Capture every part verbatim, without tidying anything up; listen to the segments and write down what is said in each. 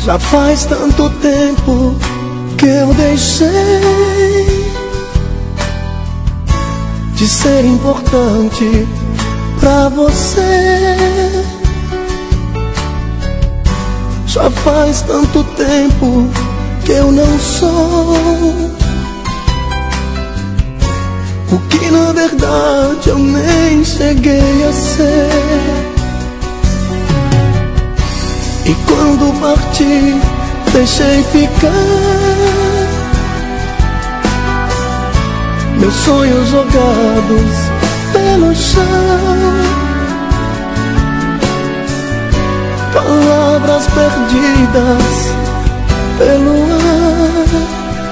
Já faz tanto tempo que eu deixei de ser importante pra você. Já faz tanto tempo que eu não sou o que na verdade eu nem cheguei a ser. E quando parti, deixei ficar meus sonhos jogados pelo chão, palavras perdidas pelo ar,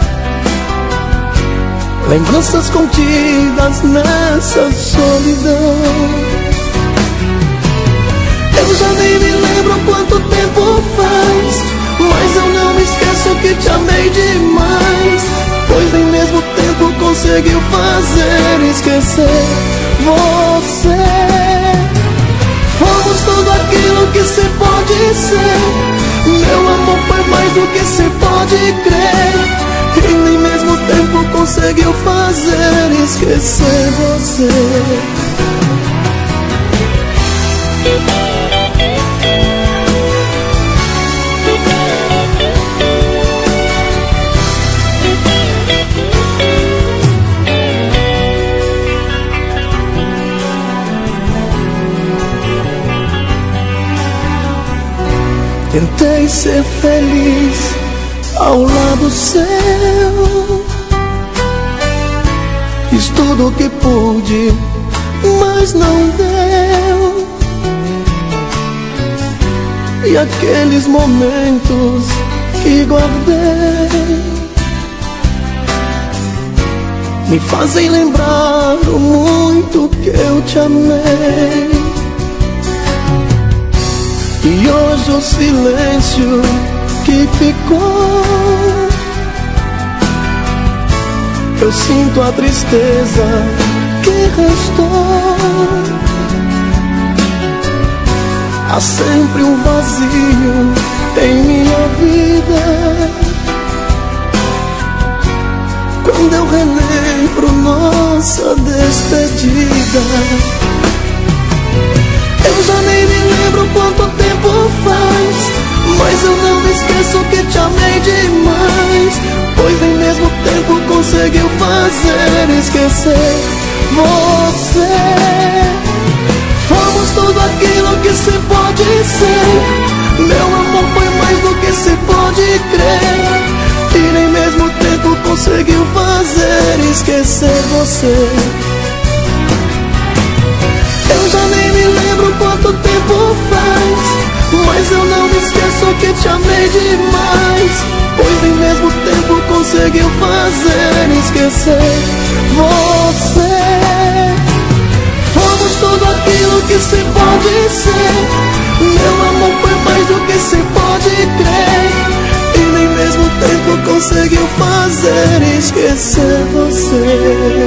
lembranças contidas nessa solidão. Eu já nem me lembro quanto tempo faz, mas eu não me esqueço que te amei demais, pois nem mesmo tempo conseguiu fazer esquecer você. Fomos tudo aquilo que se pode ser, meu amor foi mais do que se pode crer, e nem mesmo tempo conseguiu fazer esquecer você. Tentei ser feliz ao lado seu, fiz tudo o que pude, mas não deu. E aqueles momentos que guardei me fazem lembrar o muito que eu te amei. E hoje o silêncio que ficou, eu sinto a tristeza que restou. Há sempre um vazio em minha vida quando eu relembro nossa despedida. Eu já nem me lembro quanto tempo faz, mas eu não me esqueço que te amei demais, pois nem mesmo tempo conseguiu fazer esquecer você. Fomos tudo aquilo que se pode ser, meu amor foi mais do que se pode crer, e nem mesmo tempo conseguiu fazer esquecer você. Eu já nem me lembro quanto tempo faz, mas eu não me esqueço que te amei demais, pois nem mesmo tempo conseguiu fazer esquecer você. Fomos tudo aquilo que se pode ser, meu amor foi mais do que se pode crer, e nem mesmo tempo conseguiu fazer esquecer você.